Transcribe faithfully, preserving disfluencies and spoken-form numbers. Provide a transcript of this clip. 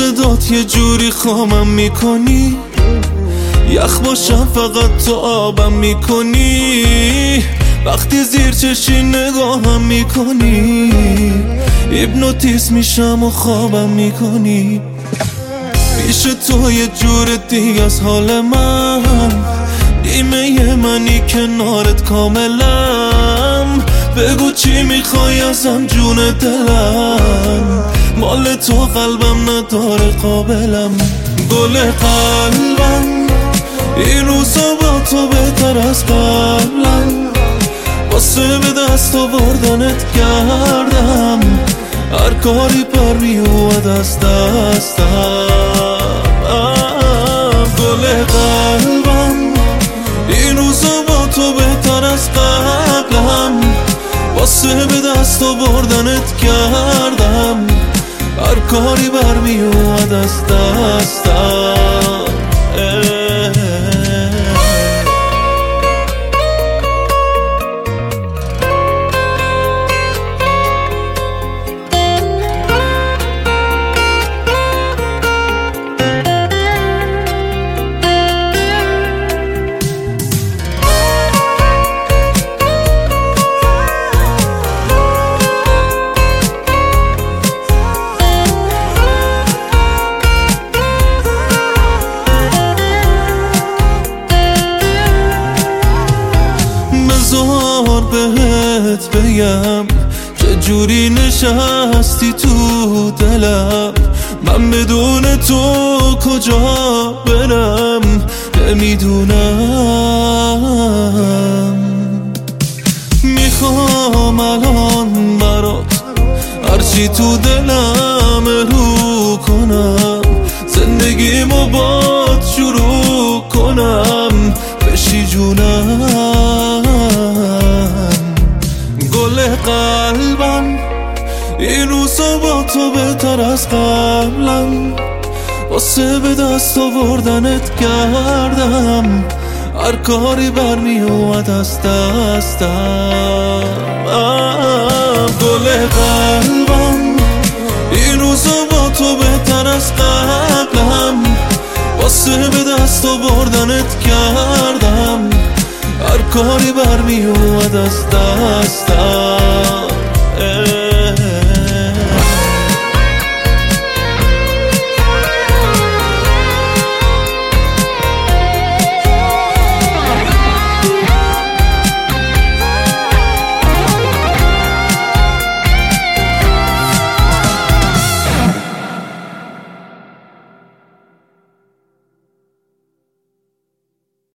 صدات یه جوری خامم میکنی، یخ باشم فقط تو آبم میکنی. وقتی زیر چشی نگاهم میکنی، هیپنوتیزم میشم و خوابم میکنی. پیش تو یه جور دیگه از حال من، نیمه منی کنارت کاملم. بگو چی میخوای ازم جون دلم، مال تو قلبم نداره قابلم. گل قلبم این روزا با تو بهتر از قبلم، واسه به دست آوردنت کردم هر کاری پر میومد از دستم. گل قلبم این روزا با تو بهتر از قبلم، واسه به دست آوردنت کردم هر کاری بر میومد از دستم. بذار بهت بگم چجوری نشستی تو دلم، من بدون تو کجا برم نمیدونم. میخوام الان برات هرچی تو دلم رو کنم، زندگیمو بات شروع کنم بشی جونم. گل قلبم این روزا با تو بهتر از قبلم، واسه به دست آوردنت کردم هر کاری بر میومد از دستم. گل قلبم این روزا با تو بهتر از قبلم، واسه به دست آوردنت کردم هر کاری بر میومد از دستم.